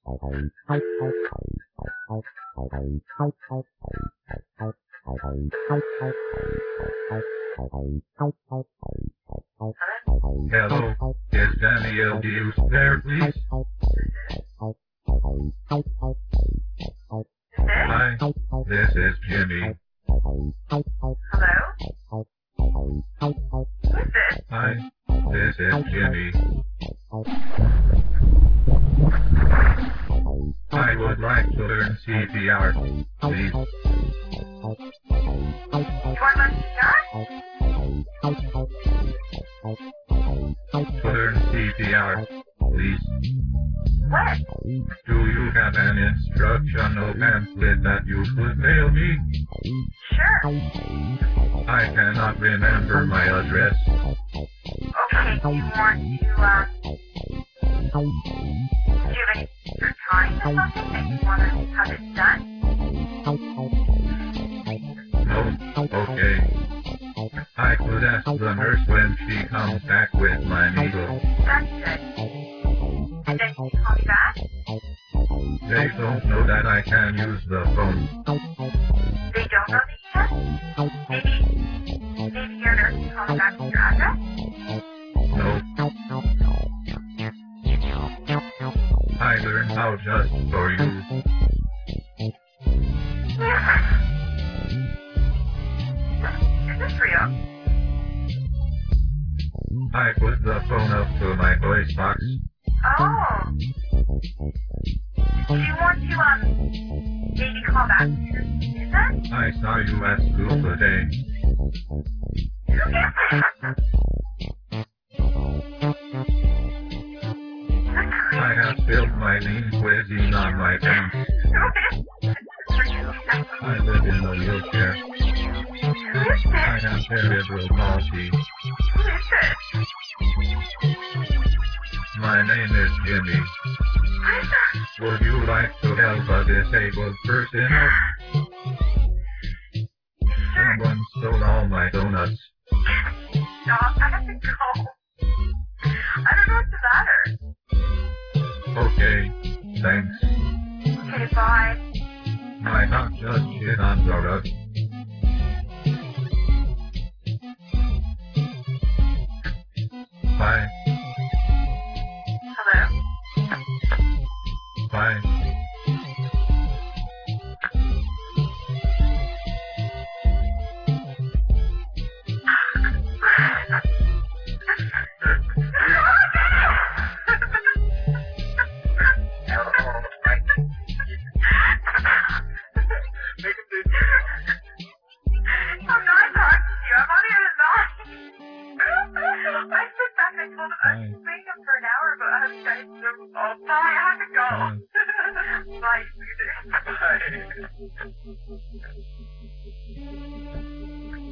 Hello, is Danielle Hughes there, please? Hi, this is Jimmy. Hello? Who's this? Hi, this is Jimmy. I would like to learn CPR, please. You want my CPR? To learn CPR, please. When? Do you have an instructional pamphlet that you could mail me? Sure. I cannot remember my address. Okay, do you want to, do you have any extra time or something that you want to have it done? No, okay. I could ask the nurse when she comes back with my needle. That's good. And then you can call me back? They don't know that I can use the phone. They don't know that yet? Maybe your nurse can call me back with your address? No. I learned how just for you. Is this real? I put the phone up to my voice box. Oh. Do you want to, maybe call back to your assistant? I saw you at school today. I have spilled my lean cuisine on my pants. I live in a wheelchair. I have cerebral palsy. My name is Jimmy. Would you like to help a disabled person out? Someone stole all my donuts. Stop, I have to go. I don't know what's the matter. Okay, thanks. Okay, bye. My dog just shit on the rug. Bye. Hello? Bye. I'm not talking to you. I'm on the other line. I sit back and told him I Bye. could wait up for an hour, but I was guys so bye. I have to go. Bye, sweetie. Bye.